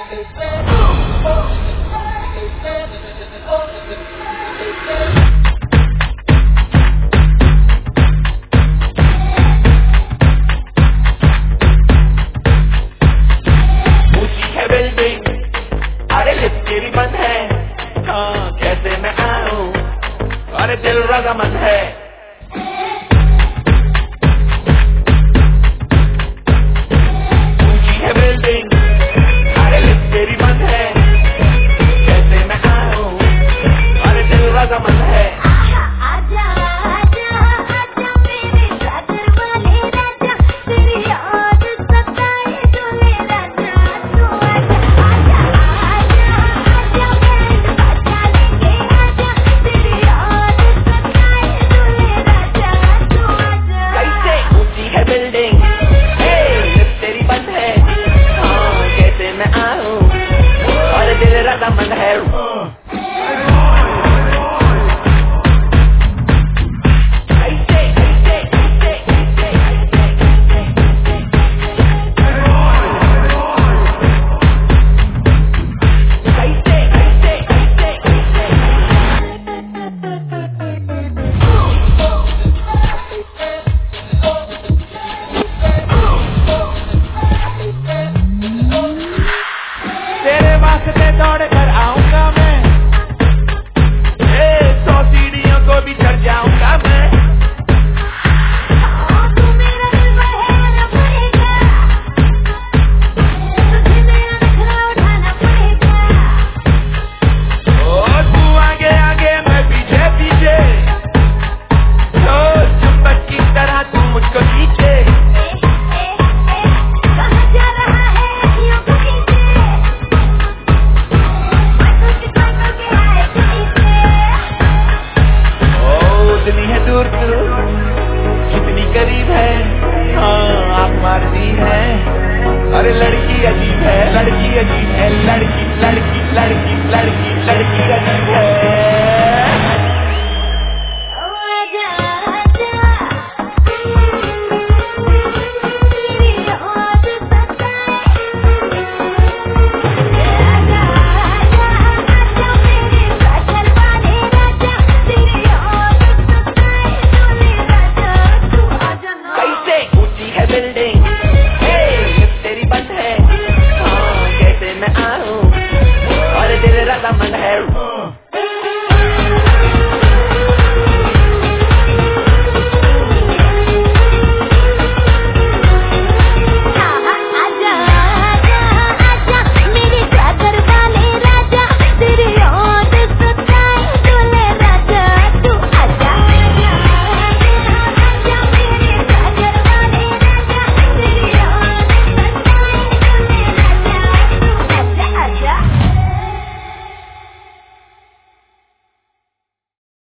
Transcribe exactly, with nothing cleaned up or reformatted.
बंद है, हाँ कैसे मैं आऊं, अरे दिल रज़ामंद है। ऊंची है बिल्डिंग, अरे लिफ्ट तेरी बंद है, कैसे मैं आऊं, अरे दिल रज़ामंद है। रज़ामंद है। तेरे वास्ते दौड़ कर आऊंगा मैं, ए, सौ सीढ़ियों को भी चढ़ जाऊंगा मैं। तू मेरा दिल बहलाना पड़ेगा, तुझे मेरा नखरा उठाना पड़ेगा। ओ तू आगे आगे मैं पीछे पीछे, तो चुंबक की तरह तू मुझको खींचे। दूर तू कितनी करीब है, हाँ आँख मारती है, अरे लड़की अजीब है, लड़की अजीब है, लड़की लड़की लड़की लड़की लड़की अजीब है। Building